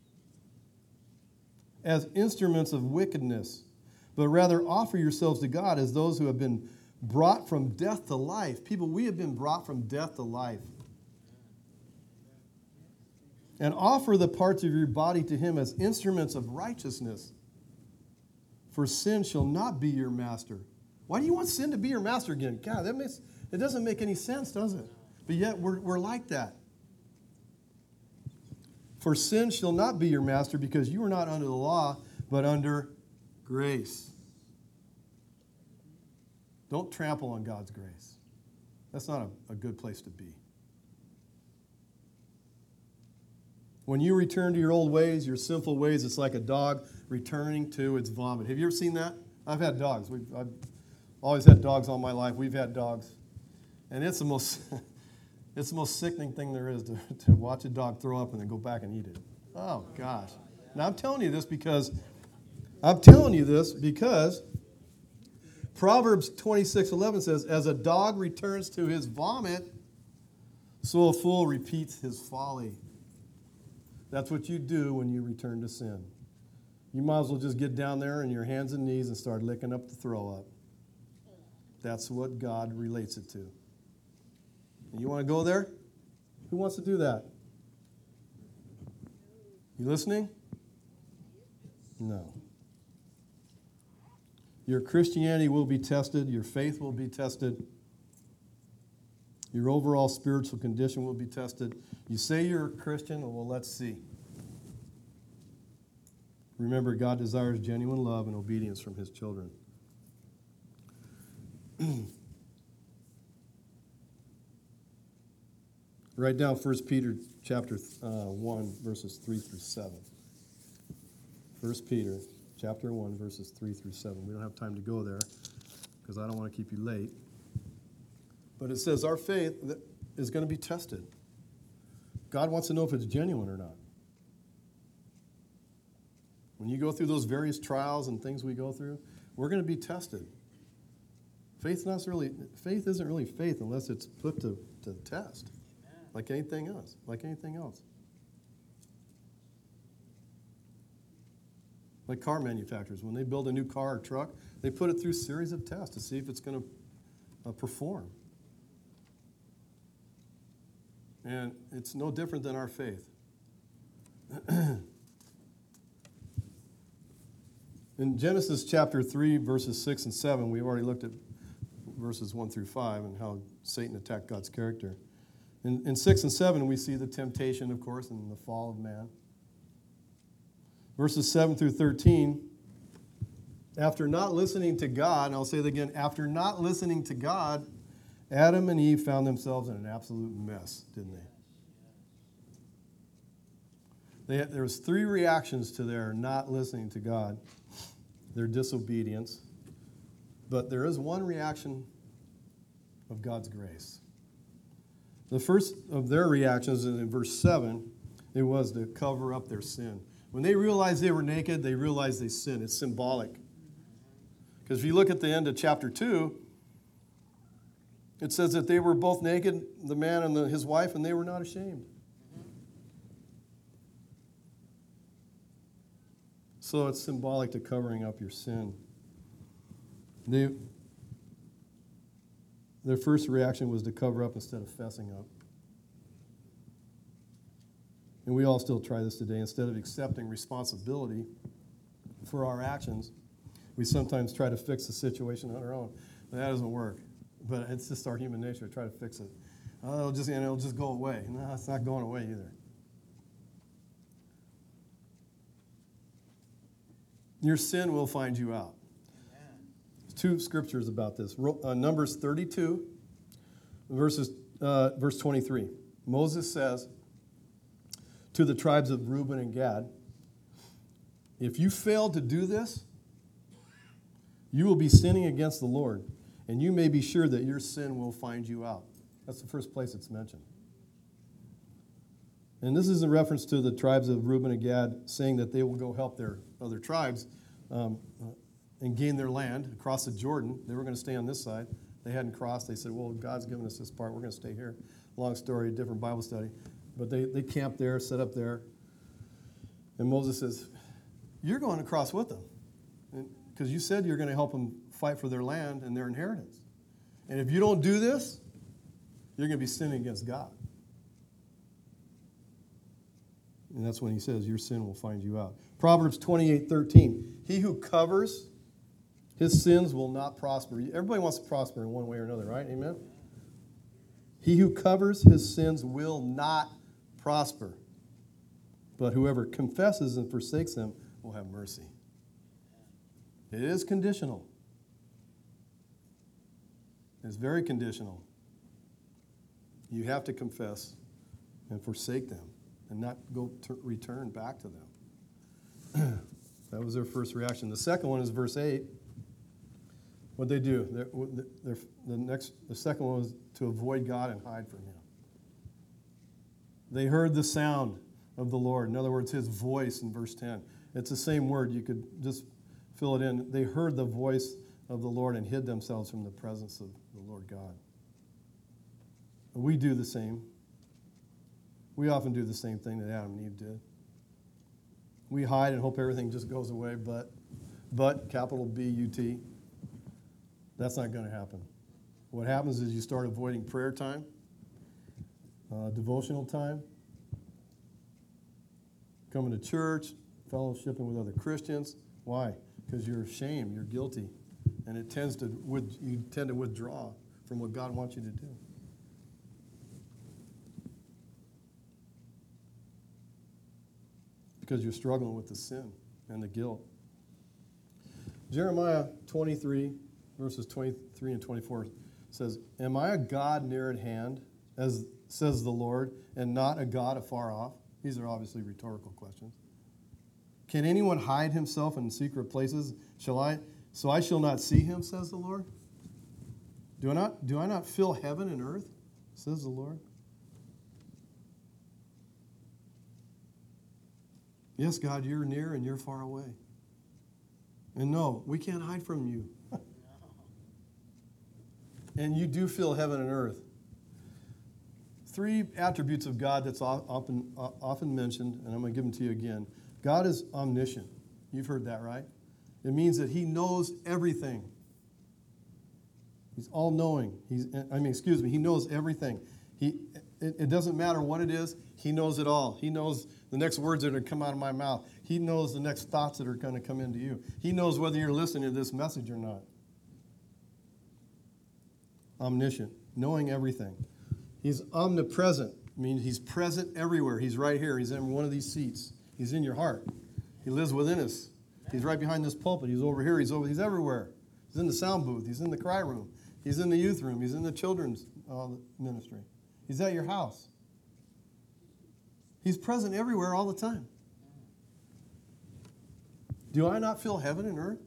Speaker 1: as instruments of wickedness, but rather offer yourselves to God as those who have been brought from death to life. People, we have been brought from death to life. And offer the parts of your body to him as instruments of righteousness. For sin shall not be your master. Why do you want sin to be your master again? God, it doesn't make any sense, does it? But yet we're like that. For sin shall not be your master because you are not under the law, but under grace. Don't trample on God's grace. That's not a good place to be. When you return to your old ways, your sinful ways, it's like a dog returning to its vomit. Have you ever seen that? I've had dogs. I've always had dogs all my life. We've had dogs. And it's the most sickening thing there is to watch a dog throw up and then go back and eat it. Oh, gosh. Now, I'm telling you this because Proverbs 26:11 says, as a dog returns to his vomit, so a fool repeats his folly. That's what you do when you return to sin. You might as well just get down there on your hands and knees and start licking up the throw up. That's what God relates it to. And you want to go there? Who wants to do that? You listening? No. Your Christianity will be tested. Your faith will be tested. Your overall spiritual condition will be tested. You say you're a Christian, well, let's see. Remember, God desires genuine love and obedience from his children. Write down 1 Peter chapter 1, verses 3 through 7. 1 Peter chapter 1, verses 3 through 7. We don't have time to go there because I don't want to keep you late. But it says our faith is going to be tested. God wants to know if it's genuine or not. When you go through those various trials and things we go through, we're going to be tested. Faith isn't really faith unless it's put to the test. Like anything else. Like car manufacturers, when they build a new car or truck, they put it through a series of tests to see if it's going to perform. And it's no different than our faith. In Genesis chapter 3, verses 6 and 7, we've already looked at verses 1 through 5 and how Satan attacked God's character. In 6 and 7, we see the temptation, of course, and the fall of man. Verses 7 through 13, after not listening to God, and I'll say it again, after not listening to God, Adam and Eve found themselves in an absolute mess, didn't they? There was 3 reactions to their not listening to God, their disobedience. But there is one reaction of God's grace. The first of their reactions is in verse 7. It was to cover up their sin. When they realized they were naked, they realized they sinned. It's symbolic. Because if you look at the end of chapter 2, it says that they were both naked, the man and his wife, and they were not ashamed. So it's symbolic to covering up your sin. Their first reaction was to cover up instead of fessing up. And we all still try this today. Instead of accepting responsibility for our actions, we sometimes try to fix the situation on our own. That doesn't work. But it's just our human nature to try to fix it. It'll just go away. No, it's not going away either. Your sin will find you out. There's 2 scriptures about this. Numbers 32, verse 23. Moses says to the tribes of Reuben and Gad, if you fail to do this, you will be sinning against the Lord, and you may be sure that your sin will find you out. That's the first place it's mentioned. And this is in reference to the tribes of Reuben and Gad saying that they will go help their other tribes and gain their land across the Jordan. They were going to stay on this side. They hadn't crossed. They said, well, God's given us this part. We're going to stay here. Long story, different Bible study. But they camped there, set up there. And Moses says, you're going across with them. Because you said you're going to help them fight for their land and their inheritance. And if you don't do this, you're going to be sinning against God. And that's when he says, your sin will find you out. Proverbs 28:13. He who covers his sins will not prosper. Everybody wants to prosper in one way or another, right? Amen? He who covers his sins will not prosper. But whoever confesses and forsakes them will have mercy. It is conditional. It's very conditional. You have to confess and forsake them and not return back to them. That was their first reaction. The second one is verse 8. What'd they do? The second one was to avoid God and hide from him. They heard the sound of the Lord. In other words, his voice in verse 10. It's the same word. You could just fill it in. They heard the voice of the Lord and hid themselves from the presence of the Lord God. We do the same. We often do the same thing that Adam and Eve did. We hide and hope everything just goes away, but capital B-U-T. That's not going to happen. What happens is you start avoiding prayer time, devotional time, coming to church, fellowshipping with other Christians. Why? Because you're ashamed, you're guilty, and you tend to withdraw from what God wants you to do. Because you're struggling with the sin and the guilt. Jeremiah 23, verses 23 and 24 says, am I a God near at hand, as says the Lord, and not a God afar off? These are obviously rhetorical questions. Can anyone hide himself in secret places? So I shall not see him, says the Lord? Do I not fill heaven and earth, says the Lord? Yes, God, you're near and you're far away. And no, we can't hide from you. And you do fill heaven and earth. 3 attributes of God that's often mentioned, and I'm going to give them to you again. God is omniscient. You've heard that, right? It means that he knows everything. He's all-knowing. He knows everything. It doesn't matter what it is. He knows it all. He knows the next words that are going to come out of my mouth. He knows the next thoughts that are going to come into you. He knows whether you're listening to this message or not. Omniscient, knowing everything. He's omnipresent, means he's present everywhere. He's right here. He's in one of these seats. He's in your heart. He lives within us. He's right behind this pulpit. He's over here. He's everywhere. He's in the sound booth. He's in the cry room. He's in the youth room. He's in the children's ministry. He's at your house. He's present everywhere all the time. Do I not feel heaven and earth?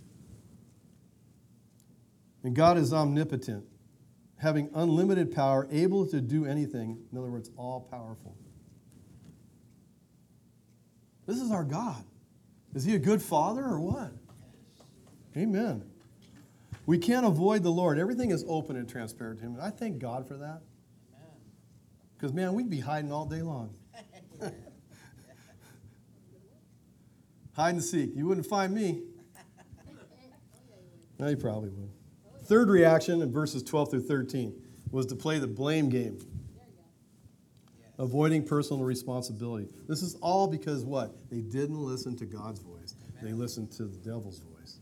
Speaker 1: And God is omnipotent, having unlimited power, able to do anything. In other words, all-powerful. This is our God. Is he a good father or what? Amen. We can't avoid the Lord. Everything is open and transparent to him. And I thank God for that. Because, man, we'd be hiding all day long. Hide and seek. You wouldn't find me. No, you probably would. Third reaction in verses 12 through 13 was to play the blame game. Avoiding personal responsibility. This is all because what? They didn't listen to God's voice. They listened to the devil's voice.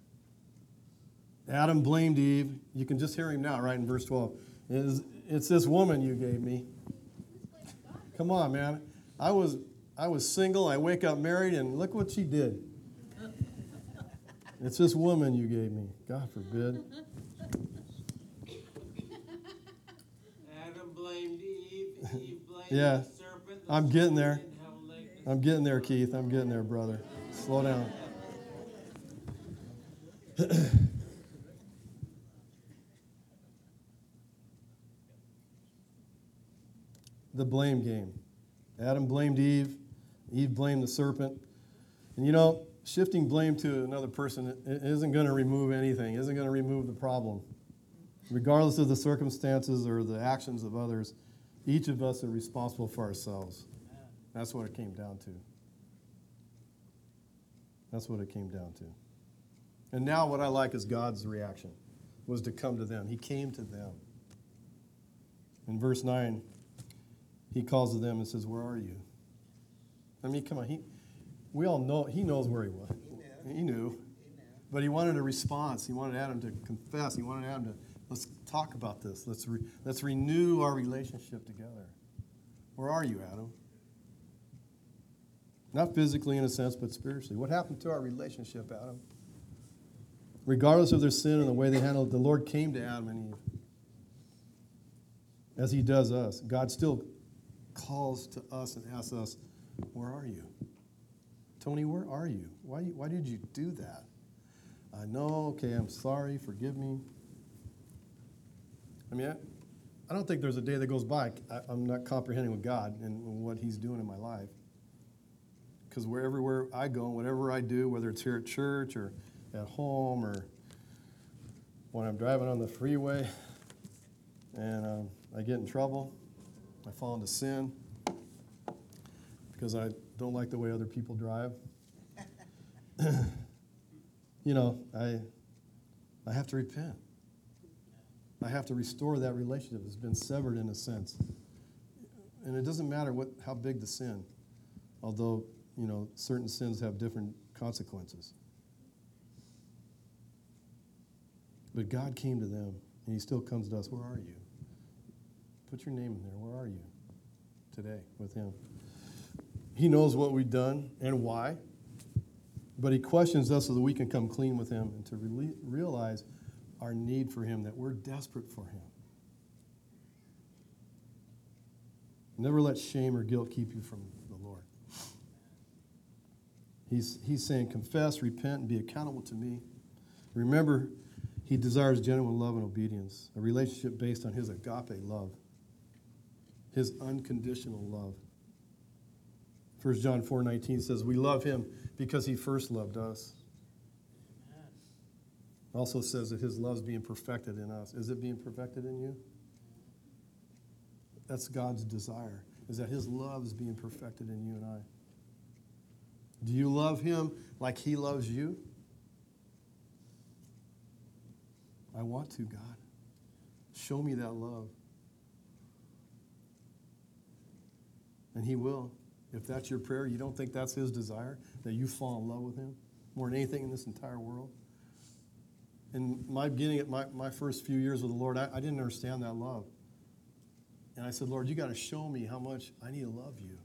Speaker 1: Adam blamed Eve. You can just hear him now, right in verse 12. It's this woman you gave me. Come on, man. I was single. I wake up married, and look what she did. It's this woman you gave me. God forbid.
Speaker 2: Adam blamed Eve. Eve blamed
Speaker 1: Yeah,
Speaker 2: the serpent.
Speaker 1: I'm getting there. I'm getting there, Keith. I'm getting there, brother. Slow down. The blame game. Adam blamed Eve. Eve blamed the serpent. And you know, shifting blame to another person isn't going to remove anything, isn't going to remove the problem. Regardless of the circumstances or the actions of others, each of us are responsible for ourselves. That's what it came down to. That's what it came down to. And now what I like is God's reaction was to come to them. He came to them. In verse 9, he calls to them and says, "Where are you?" I mean, come on. We all know, he knows where he was. He knew. But he wanted a response. He wanted Adam to confess. He wanted Adam to, let's talk about this. Let's renew our relationship together. Where are you, Adam? Not physically in a sense, but spiritually. What happened to our relationship, Adam? Regardless of their sin and the way they handled it, the Lord came to Adam and Eve. As he does us. God still calls to us and asks us, where are you? Tony, where are you? Why did you do that? I know, okay, I'm sorry, forgive me. I mean, I don't think there's a day that goes by I'm not comprehending with God and what he's doing in my life. Because wherever I go, whatever I do, whether it's here at church or at home or when I'm driving on the freeway and I get in trouble, I fall into sin because I don't like the way other people drive. You know, I have to repent. I have to restore that relationship. It's been severed in a sense. And it doesn't matter how big the sin, although, you know, certain sins have different consequences. But God came to them, and he still comes to us. Where are you? Put your name in there. Where are you today with him? He knows what we've done and why, but he questions us so that we can come clean with him and to realize our need for him, that we're desperate for him. Never let shame or guilt keep you from the Lord. He's saying, confess, repent, and be accountable to me. Remember, he desires genuine love and obedience, a relationship based on his agape love, his unconditional love. 1 John 4:19 says, we love him because he first loved us. Amen. Also says that his love's being perfected in us. Is it being perfected in you? That's God's desire, is that his love is being perfected in you and I. Do you love him like he loves you? I want to, God. Show me that love. And he will. If that's your prayer, you don't think that's his desire, that you fall in love with him more than anything in this entire world? In my beginning, at my first few years with the Lord, I didn't understand that love. And I said, Lord, you got to show me how much I need to love you.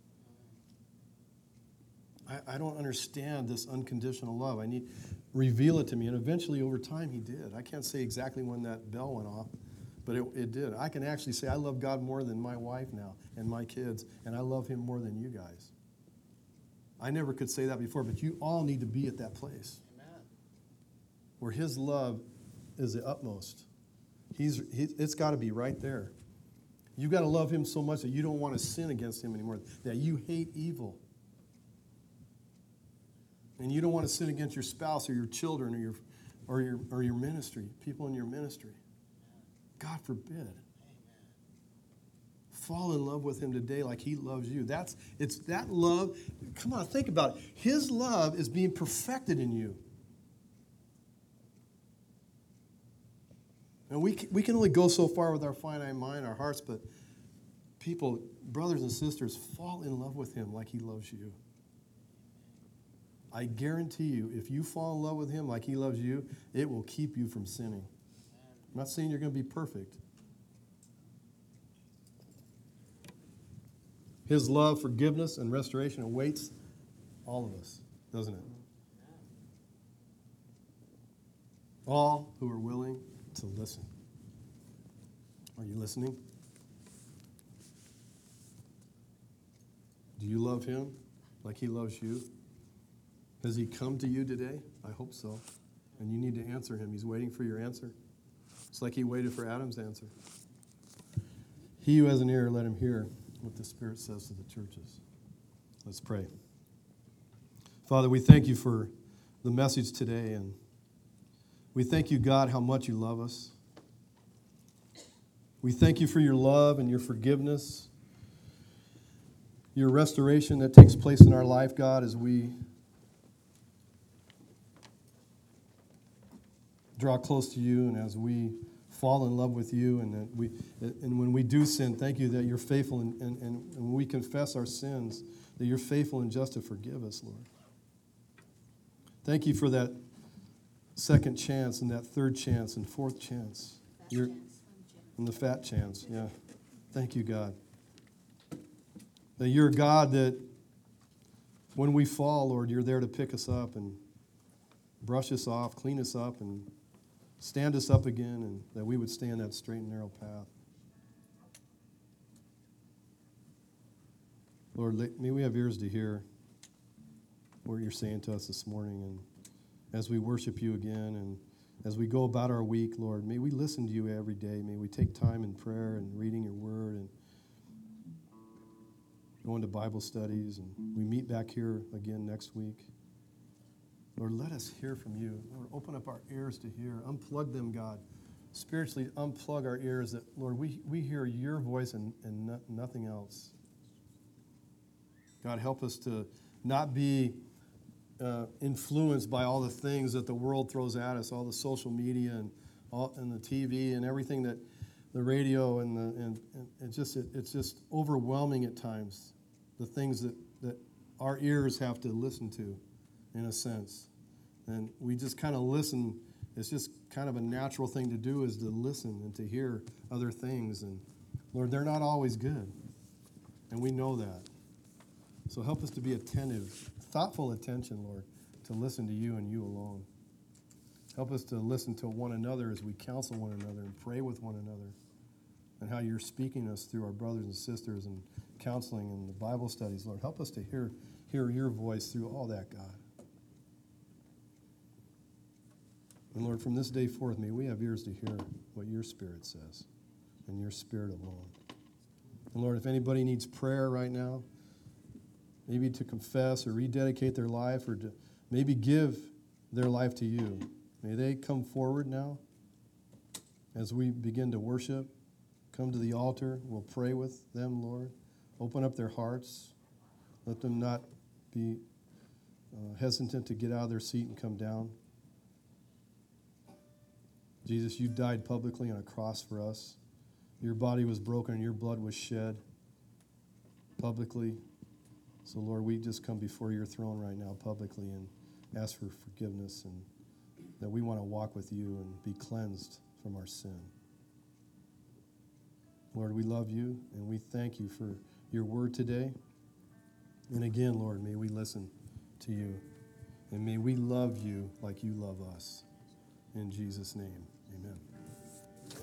Speaker 1: I don't understand this unconditional love. I need, reveal it to me. And eventually, over time, he did. I can't say exactly when that bell went off, but it did. I can actually say I love God more than my wife now and my kids, and I love him more than you guys. I never could say that before, but you all need to be at that place. Amen. Where his love is the utmost. It's got to be right there. You've got to love him so much that you don't want to sin against him anymore, that you hate evil. And you don't want to sin against your spouse or your children or your ministry, people in your ministry. God forbid. Amen. Fall in love with him today like he loves you. It's that love. Come on, think about it. His love is being perfected in you. And we can only go so far with our finite mind, our hearts, but people, brothers and sisters, fall in love with him like he loves you. I guarantee you, if you fall in love with him like he loves you, it will keep you from sinning. I'm not saying you're going to be perfect. His love, forgiveness, and restoration awaits all of us, doesn't it? All who are willing to listen. Are you listening? Do you love him like he loves you? Has he come to you today? I hope so. And you need to answer him. He's waiting for your answer. It's like he waited for Adam's answer. He who has an ear, let him hear what the Spirit says to the churches. Let's pray. Father, we thank you for the message today, and we thank you, God, how much you love us. We thank you for your love and your forgiveness, your restoration that takes place in our life, God, as we draw close to you and as we fall in love with you, and when we do sin, thank you that you're faithful, and when we confess our sins, that you're faithful and just to forgive us, Lord. Thank you for that second chance and that third chance and fourth chance. And the fat chance, yeah. Thank you, God. That you're a God that when we fall, Lord, you're there to pick us up and brush us off, clean us up, and stand us up again, and that we would stay on that straight and narrow path. Lord, may we have ears to hear what you're saying to us this morning, and as we worship you again, and as we go about our week, Lord, may we listen to you every day. May we take time in prayer and reading your word and going to Bible studies, and we meet back here again next week. Lord, let us hear from you. Lord, open up our ears to hear. Unplug them, God. Spiritually, unplug our ears that, Lord, we hear your voice and nothing else. God, help us to not be influenced by all the things that the world throws at us, all the social media and the TV and everything, that the radio and it's just overwhelming at times, the things that our ears have to listen to, in a sense. And we just kind of listen. It's just kind of a natural thing to do, is to listen and to hear other things. And Lord, they're not always good. And we know that. So help us to be attentive, thoughtful attention, Lord, to listen to you and you alone. Help us to listen to one another as we counsel one another and pray with one another, and how you're speaking us through our brothers and sisters and counseling and the Bible studies, Lord. Help us to hear your voice through all that, God. And Lord, from this day forth, may we have ears to hear what your Spirit says, and your Spirit alone. And Lord, if anybody needs prayer right now, maybe to confess or rededicate their life, or to maybe give their life to you, may they come forward now as we begin to worship. Come to the altar. We'll pray with them, Lord. Open up their hearts. Let them not be hesitant to get out of their seat and come down. Jesus, you died publicly on a cross for us. Your body was broken and your blood was shed publicly So, Lord, we just come before your throne right now publicly and ask for forgiveness, and that we want to walk with you and be cleansed from our sin. Lord, we love you, and we thank you for your word today. And again, Lord, may we listen to you, and may we love you like you love us. In Jesus' name, amen.